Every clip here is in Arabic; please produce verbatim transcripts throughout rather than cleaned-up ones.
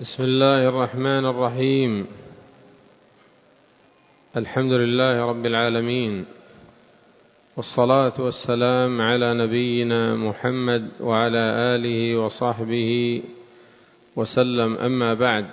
بسم الله الرحمن الرحيم. الحمد لله رب العالمين، والصلاة والسلام على نبينا محمد وعلى آله وصحبه وسلم. أما بعد،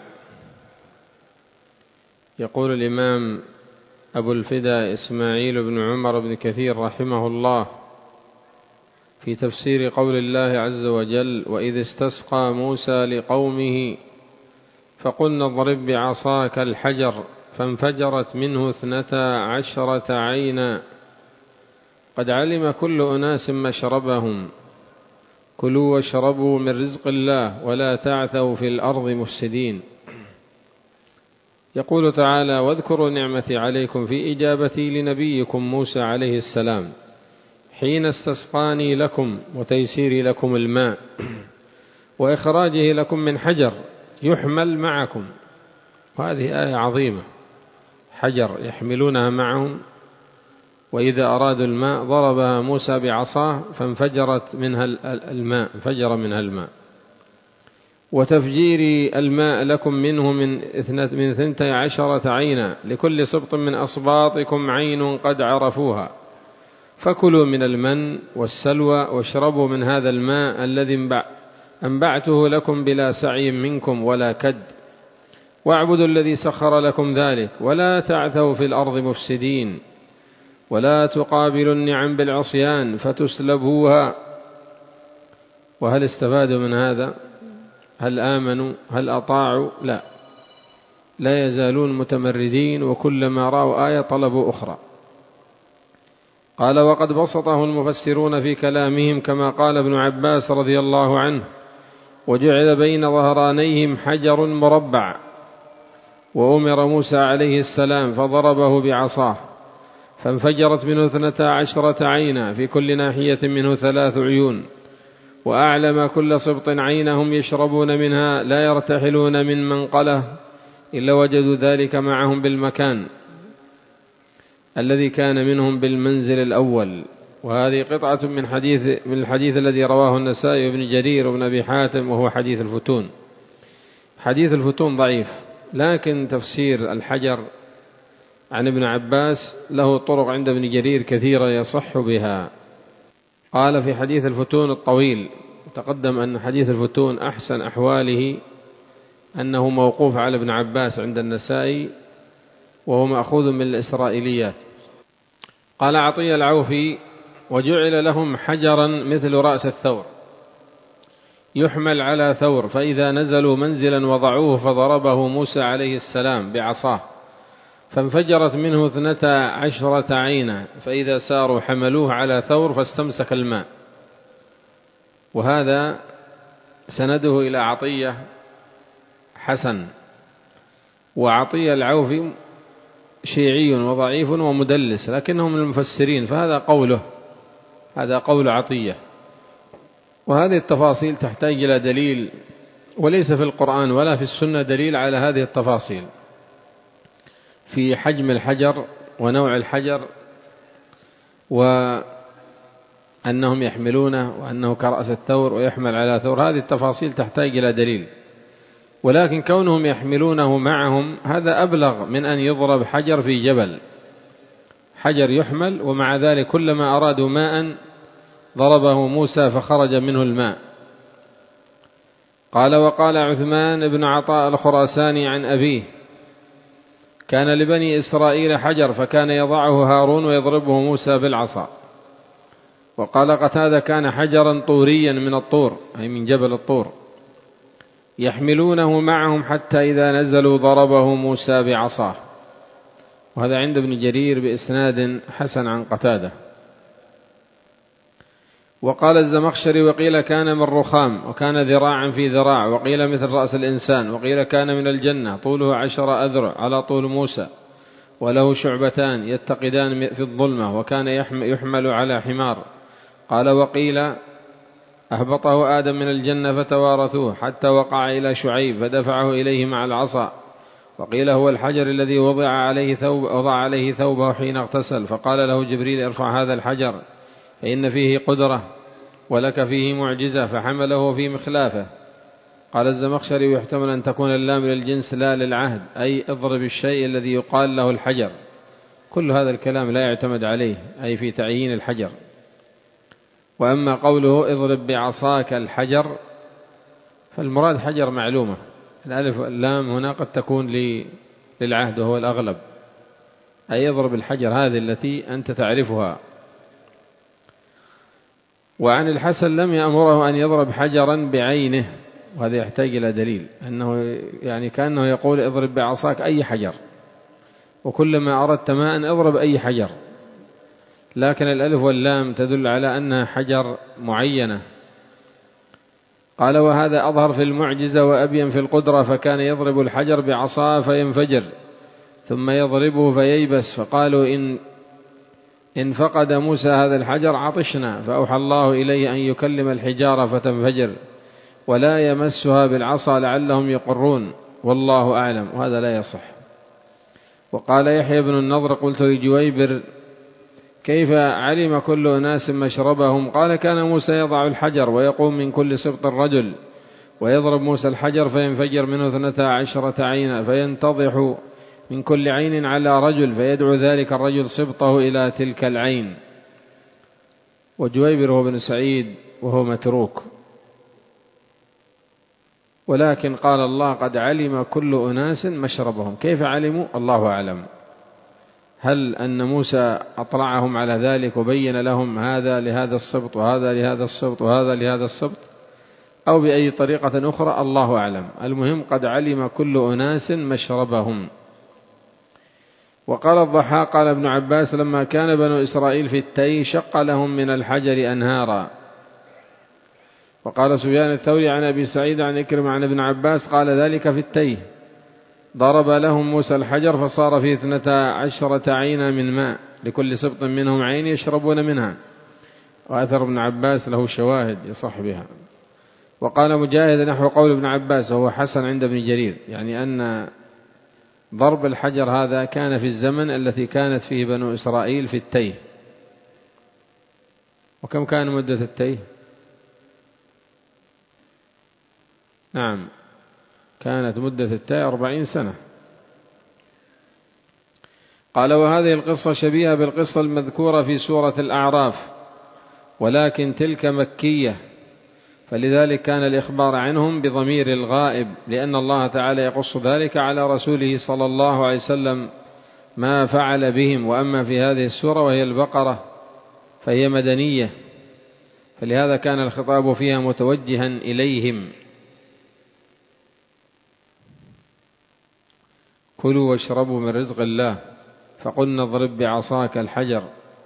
يقول الإمام أبو الفداء إسماعيل بن عمر بن كثير رحمه الله في تفسير قول الله عز وجل: وإذ استسقى موسى لقومه فقلنا اضرب بعصاك الحجر فانفجرت منه اثنتا عشرة عينا قد علم كل أناس مشربهم كلوا واشربوا من رزق الله ولا تعثوا في الأرض مفسدين. يقول تعالى: واذكروا نعمتي عليكم في إجابتي لنبيكم موسى عليه السلام حين استسقاني لكم وتيسيري لكم الماء وإخراجه لكم من حجر يحمل معكم. وهذه آية عظيمة، حجر يحملونها معهم، وإذا أرادوا الماء ضربها موسى بعصاه فانفجرت منها الماء انفجر منها الماء. وتفجير الماء لكم منه من من ثنتي عشرة عينا لكل سبط من أصباطكم عين قد عرفوها فكلوا من المن والسلوى واشربوا من هذا الماء الذي أنبعته لكم بلا سعي منكم ولا كد واعبدوا الذي سخر لكم ذلك ولا تعثوا في الأرض مفسدين ولا تقابلوا النعم بالعصيان فتسلبوها. وهل استفادوا من هذا؟ هل آمنوا؟ هل أطاعوا؟ لا، لا يزالون متمردين، وكلما رأوا آية طلبوا أخرى. قال: وقد بسطه المفسرون في كلامهم كما قال ابن عباس رضي الله عنه: وجعل بين ظهرانيهم حجر مربع، وأمر موسى عليه السلام فضربه بعصاه فانفجرت منه اثنتا عشرة عينا في كل ناحية منه ثلاث عيون، وأعلم كل سبط عينهم يشربون منها لا يرتحلون من منقله إلا وجدوا ذلك معهم بالمكان الذي كان منهم بالمنزل الأول. وهذه قطعة من حديث من الحديث الذي رواه النسائي وابن جرير وابن أبي حاتم، وهو حديث الفتون. حديث الفتون ضعيف، لكن تفسير الحجر عن ابن عباس له طرق عند ابن جرير كثيرة يصح بها. قال في حديث الفتون الطويل، تقدم أن حديث الفتون أحسن أحواله أنه موقوف على ابن عباس عند النسائي، وهو مأخوذ من الإسرائيليات. قال عطية العوفي: وجعل لهم حجرا مثل رأس الثور يحمل على ثور، فإذا نزلوا منزلا وضعوه فضربه موسى عليه السلام بعصاه فانفجرت منه اثنتا عشرة عينا، فإذا ساروا حملوه على ثور فاستمسك الماء. وهذا سنده إلى عطية حسن، وعطية العوفي شيعي وضعيف ومدلس، لكنه من المفسرين، فهذا قوله، هذا قول عطية. وهذه التفاصيل تحتاج إلى دليل، وليس في القرآن ولا في السنة دليل على هذه التفاصيل في حجم الحجر ونوع الحجر وأنهم يحملونه وأنه كرأس الثور ويحمل على ثور. هذه التفاصيل تحتاج إلى دليل، ولكن كونهم يحملونه معهم هذا أبلغ من أن يضرب حجر في جبل. حجر يحمل ومع ذلك كلما أرادوا ماء ضربه موسى فخرج منه الماء. قال: وقال عثمان بن عطاء الخراساني عن أبيه: كان لبني إسرائيل حجر فكان يضعه هارون ويضربه موسى بالعصا. وقال قتادة: كان حجرا طوريا من الطور، أي من جبل الطور، يحملونه معهم حتى إذا نزلوا ضربه موسى بعصاه. وهذا عند ابن جرير بإسناد حسن عن قتادة. وقال الزمخشري: وقيل كان من رخام وكان ذراعا في ذراع، وقيل مثل رأس الإنسان، وقيل كان من الجنة طوله عشر أذرع على طول موسى، وله شعبتان يتقدان في الظلمة، وكان يحمل على حمار. قال: وقيل أهبطه آدم من الجنة فتوارثوه حتى وقع إلى شعيب فدفعه إليه مع العصا. وقيل هو الحجر الذي وضع عليه ثوب وضع عليه ثوبه حين اغتسل، فقال له جبريل: ارفع هذا الحجر فإن فيه قدرة ولك فيه معجزة، فحمله في مخلافه قال الزمخشري: ويحتمل أن تكون اللام للجنس لا للعهد، أي اضرب الشيء الذي يقال له الحجر. كل هذا الكلام لا يعتمد عليه، أي في تعيين الحجر. وأما قوله اضرب بعصاك الحجر فالمراد حجر معلومة، الألف واللام هنا قد تكون للعهد وهو الأغلب، أي اضرب الحجر هذه التي أنت تعرفها. وعن الحسن لم يأمره أن يضرب حجرا بعينه، وهذا يحتاج إلى دليل، أنه يعني كأنه يقول اضرب بعصاك أي حجر، وكلما أردت ماء اضرب أي حجر، لكن الألف واللام تدل على أنها حجر معينة. قال: وهذا أظهر في المعجزة وأبين في القدرة، فكان يضرب الحجر بعصاه فينفجر ثم يضربه فييبس، فقالوا إن إن فقد موسى هذا الحجر عطشنا، فأوحى الله إليه أن يكلم الحجارة فتنفجر ولا يمسها بالعصا لعلهم يقرون، والله أعلم. وهذا لا يصح. وقال يحيى بن النضر: قلت لجويبر: كيف علم كل أناس مشربهم؟ قال: كان موسى يضع الحجر ويقوم من كل سبط رجل، ويضرب موسى الحجر فينفجر منه اثنتا عشرة عينا، فينتضح من كل عين على رجل، فيدعو ذلك الرجل سبطه إلى تلك العين. وجويبر هو بن سعيد وهو متروك، ولكن قال الله: قد علم كل أناس مشربهم. كيف علموا؟ الله أعلم. هل أن موسى أطلعهم على ذلك وبين لهم هذا لهذا السبط وهذا لهذا السبط وهذا لهذا السبط، أو بأي طريقة أخرى؟ الله أعلم. المهم قد علم كل أناس مشربهم. وقال الضحاك: قال ابن عباس: لما كان بنو إسرائيل في التيه شق لهم من الحجر أنهارا. وقال سفيان الثوري عن أبي سعيد عن إكرمة عن ابن عباس قال ذلك في التيه، ضرب لهم موسى الحجر فصار فيه اثنتا عشرة عينا من ماء، لكل سبط منهم عين يشربون منها. وأثر ابن عباس له شواهد يصح بها. وقال مجاهد نحو قول ابن عباس، وهو حسن عند ابن جرير، يعني أن ضرب الحجر هذا كان في الزمن التي كانت فيه بنو إسرائيل في التيه. وكم كان مدة التيه؟ نعم، كانت مدة التيه أربعين سنة. قال: وهذه القصة شبيهة بالقصة المذكورة في سورة الأعراف، ولكن تلك مكية، فلذلك كان الإخبار عنهم بضمير الغائب، لأن الله تعالى يقص ذلك على رسوله صلى الله عليه وسلم ما فعل بهم. وأما في هذه السورة وهي البقرة فهي مدنية، فلهذا كان الخطاب فيها متوجها إليهم. كلوا واشربوا من رزق الله، فقلنا اضرب بعصاك الحجر.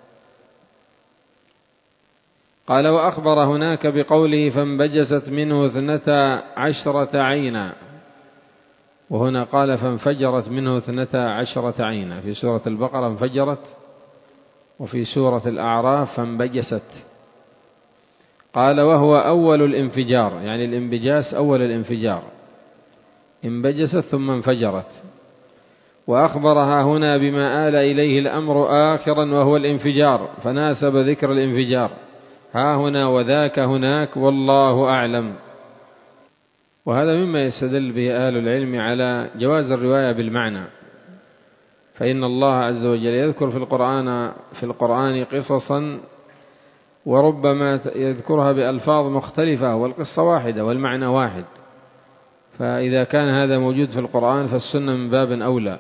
قال: وأخبر هناك بقوله فانبجست منه اثنتا عشرة عينا، وهنا قال فانفجرت منه اثنتا عشرة عينا. في سورة البقرة انفجرت، وفي سورة الأعراف فانبجست. قال: وهو أول الانفجار، يعني الانبجاس أول الانفجار، انبجست ثم انفجرت. وأخبرها هنا بما آل إليه الأمر آخرا وهو الانفجار، فناسب ذكر الانفجار ها هنا وذاك هناك، والله أعلم. وهذا مما يستدل به أهل العلم على جواز الرواية بالمعنى، فإن الله عز وجل يذكر في القرآن في القرآن قصصا وربما يذكرها بألفاظ مختلفة والقصة واحدة والمعنى واحد، فإذا كان هذا موجود في القرآن فالسنة من باب أولى.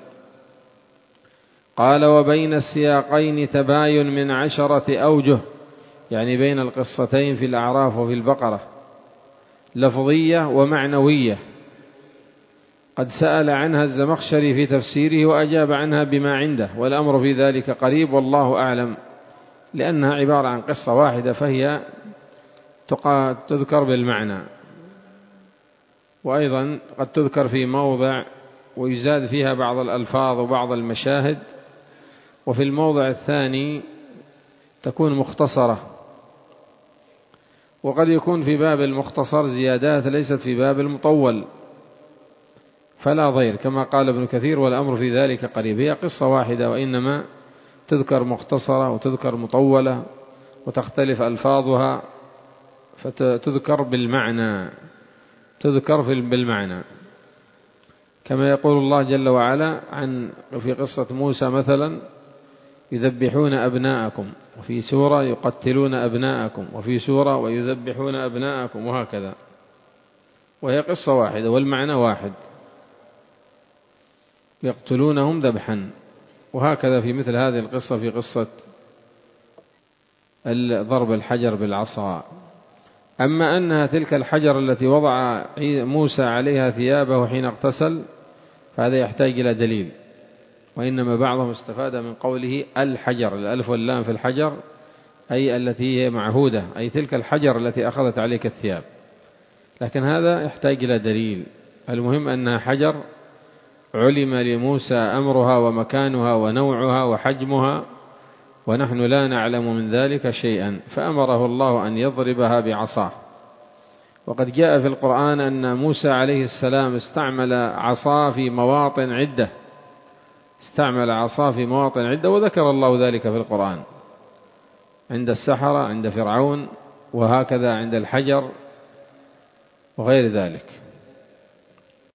قال: وبين السياقين تباين من عشرة أوجه، يعني بين القصتين في الأعراف وفي البقرة، لفظية ومعنوية، قد سأل عنها الزمخشري في تفسيره وأجاب عنها بما عنده، والأمر في ذلك قريب، والله أعلم، لأنها عبارة عن قصة واحدة فهي تذكر بالمعنى، وأيضا قد تذكر في موضع ويزاد فيها بعض الألفاظ وبعض المشاهد، وفي الموضع الثاني تكون مختصرة. وقد يكون في باب المختصر زيادات ليست في باب المطول، فلا ضير، كما قال ابن كثير: والأمر في ذلك قريب. هي قصة واحدة، وإنما تذكر مختصرة وتذكر مطولة وتختلف ألفاظها، فتذكر بالمعنى، تذكر بالمعنى، كما يقول الله جل وعلا عن في قصة موسى مثلا: يذبحون أبناءكم، وفي سورة يقتلون أبناءكم، وفي سورة ويذبحون أبناءكم، وهكذا، وهي قصة واحدة والمعنى واحد، يقتلونهم ذبحا. وهكذا في مثل هذه القصة في قصة ضرب الحجر بالعصا. أما أنها تلك الحجر التي وضع موسى عليها ثيابه حين اغتسل فهذا يحتاج إلى دليل، وإنما بعضهم استفاد من قوله الحجر، الألف واللام في الحجر أي التي هي معهودة، أي تلك الحجر التي أخذت عليك الثياب، لكن هذا يحتاج إلى دليل. المهم أنها حجر علم لموسى أمرها ومكانها ونوعها وحجمها، ونحن لا نعلم من ذلك شيئا، فأمره الله أن يضربها بعصاه. وقد جاء في القرآن أن موسى عليه السلام استعمل عصاه في مواطن عدة، استعمل عصاه في مواطن عدة، وذكر الله ذلك في القرآن، عند السحرة، عند فرعون، وهكذا عند الحجر وغير ذلك.